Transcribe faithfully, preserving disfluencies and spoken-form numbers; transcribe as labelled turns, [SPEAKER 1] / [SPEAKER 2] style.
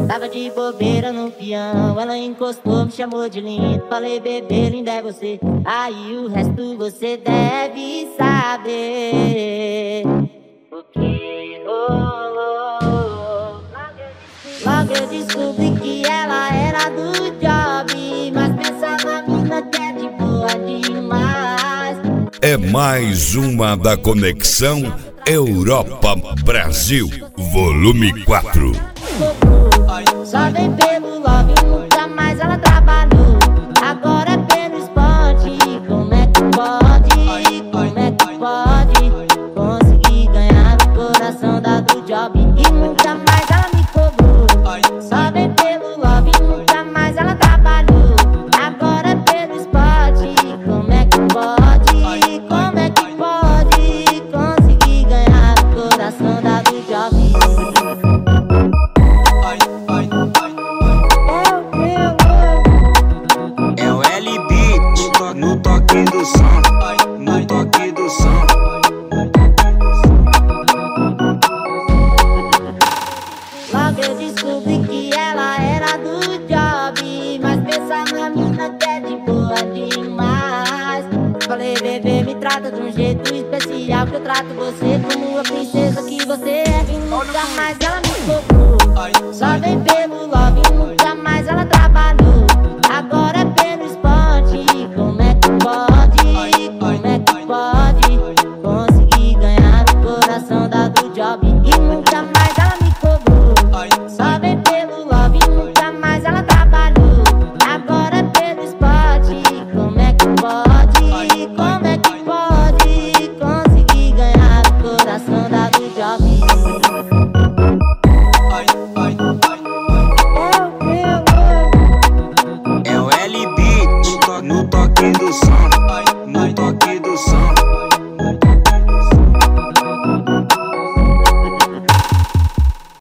[SPEAKER 1] Tava de bobeira no peão, ela encostou, me chamou de lindo. Falei, bebê, linda é você. Aí o resto você deve saber. O que rolou? Logo eu descobri que ela era do job, mas pensa na mina que é de boa demais.
[SPEAKER 2] É mais uma da Conexão Europa-Brasil, volume quatro.
[SPEAKER 1] Só vem pelo love, nunca mais ela trabalhou. Agora é pelo esporte. Como é que pode? Como é que pode conseguir ganhar o coração da do job e nunca mais ela me cobrou? Só vem pelo love, nunca mais ela trabalhou. Agora é pelo esporte. Como é que pode? Como é que pode conseguir ganhar o coração da do job?
[SPEAKER 3] É o L-Beat no toque do som, no toque do som.
[SPEAKER 1] Logo eu descobri que ela era do job, mas pensa na mina que é de boa demais. Falei, bebê, me trata de um jeito especial, que eu trato você como a princesa que você é. E nunca mais ela me cobrou. Só vem pelo love, nunca mais ela trabalhou. Agora é pelo esporte. Como é que pode? Como é que pode conseguir ganhar o coração da do job e nunca mais ela me cobrou? Só vem pelo love, nunca mais ela trabalhou. Agora é pelo esporte. Como é que pode? Como é que pode conseguir ganhar o coração da do job?
[SPEAKER 3] É o L-Beat no toque do som, no toque do som.